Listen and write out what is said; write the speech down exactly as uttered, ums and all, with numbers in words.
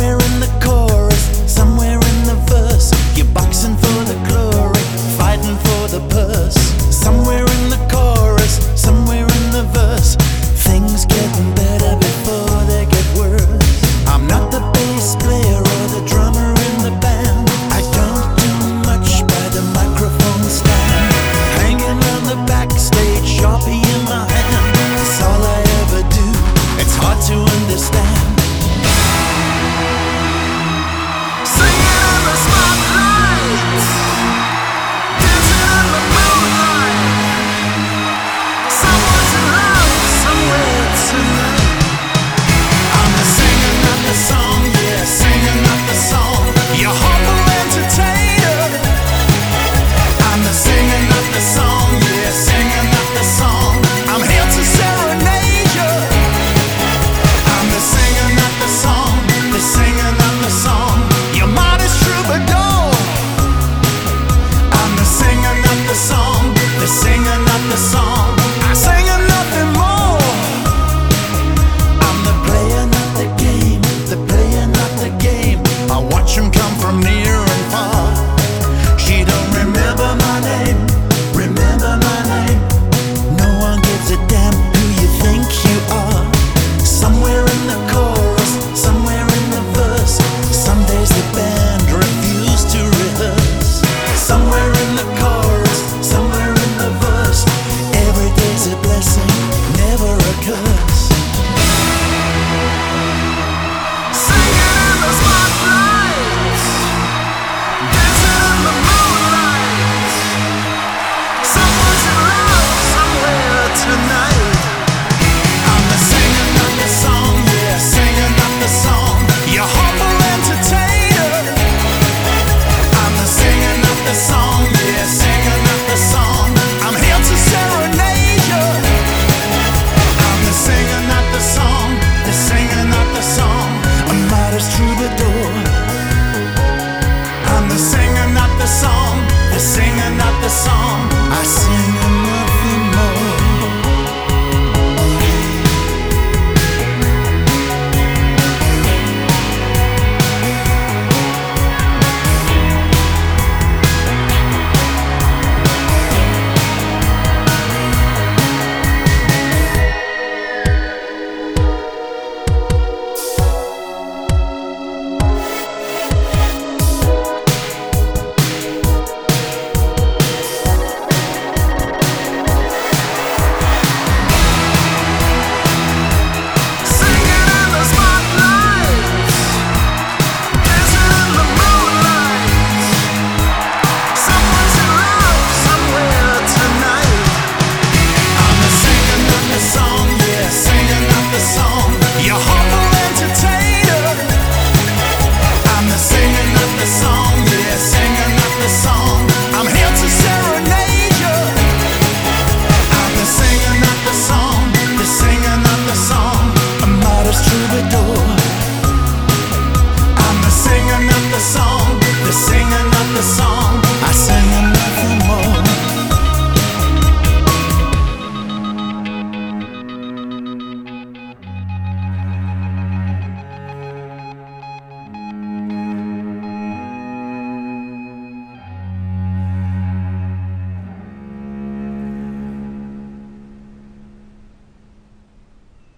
Somewhere in the chorus, somewhere in the verse, you're boxing for the glory, fighting for the purse. Somewhere in the chorus, somewhere in the verse, things getting better before they get worse. I'm not the bass player or the drummer in the band. I don't do much by the microphone stand. Hanging on the backstage, Sharpie in my hand. That's all I ever do. It's hard to understand. Troubadour.